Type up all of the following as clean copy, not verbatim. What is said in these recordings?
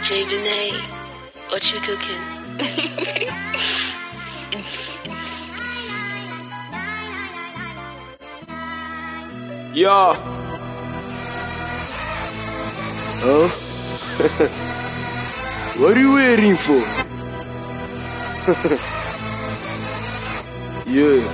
Jay, what you cooking? Yo. Huh? What are you waiting for? Yeah.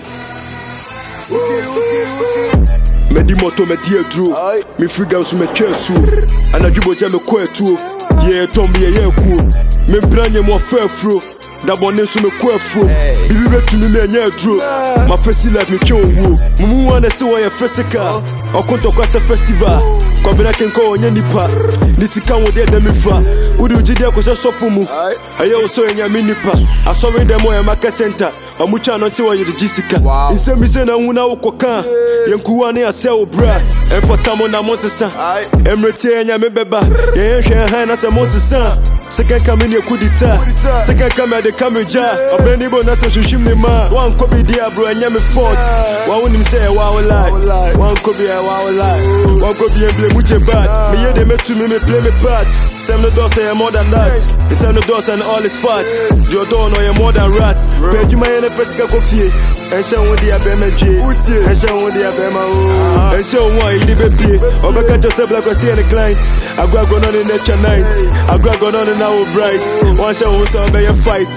Okay. Medi moto medi edro. Me free guns me kesu. Anadwo je me kwetu. Yeah, Tommy yeah cool. Me branye mo fefro. Dabone so me kwefro. Bibi betumi me anya edro. My face life me twe owo. Mumu wana se wo ye physical. Okonto kwase festival. Kwabena kenko onye nipa. Nitika wo de me fa. Udi ujide akoso sofo mu. Aye wo so enya me nipa. Asori dem o ye market center. Amucha no nti wo ye de jisika. Nsemi se na hu na wo koka. Yenkuwa ne ase wo bra. Enfotamo na monsesa. Emrete enya me beba. Ye hwe han na se monsesa. Second coming ye kudita. Second come de kameja. Obeni bo na se hwhwim ne ma. Wan ko bi dia bro enya me fort. Wa wonim se wa wo lie. Wan ko bi wa wo lie. Wan ko bi emble mu je bad. Me ye de metu me play me part. Sem no do say more than that. It's no do and all is fat. Your door no ye more than rat. Pay you my NFS ko fie. Ensha won dia be medwe. Ensha won dia be ma o. Ensha won yi be bie. Obeka Joseph black was see the client. Agwa go on in the night. Agwa go on now bright. One show who so be a fight.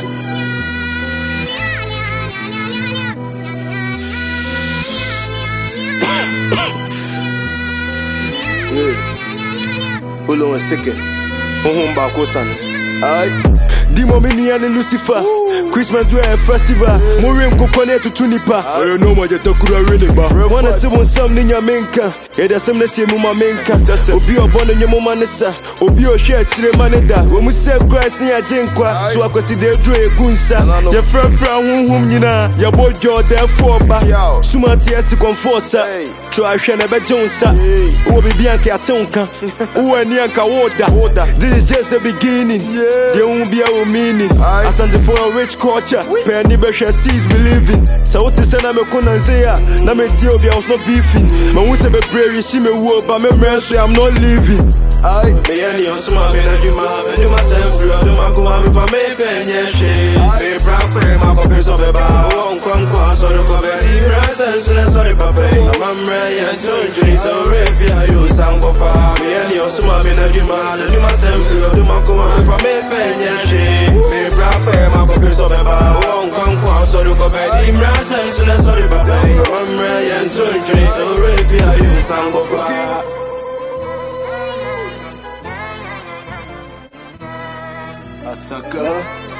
Yeah. Olo on second. Ba ko san. Aye. Dimo mini and Lucifer. Christmas do a festival. Morim ko connect to nipa. I know what you talk about. Wanna see one some in your menka. Yeah, that's some let's see mama menka. Obi obon in your mama nessa. Obi o share to the maneda. When we say Christ near Jenkwa. So I could see they do a gunsa. Your friend whom you know. Your boy Joe therefore back. Sumati as to conforce. Try Shana Bejonsa. Who be Bianca Tonka. Who are Nianka water. This is just the beginning. There won't be our meaning. As and for a rich culture, Penny Besha sees believing. So what is an Amekonazea? Nametio, I was not beefing. My who's a brave, she may work, but I'm not leaving. I may any on some men and do myself, do my go on if I may pen ye. Pay proper, my copies of a bar, won't come cross or the cover. Presence and sorry, papa. I'm Ray and Tony, so if you sound go far. May any on some men and do myself, do my go on if I may pen ye. Pay proper, my copies of a bar, won't come cross or the cover. Presence and sorry, papa. I'm Ray and Tony, so if you sound go far. Asaka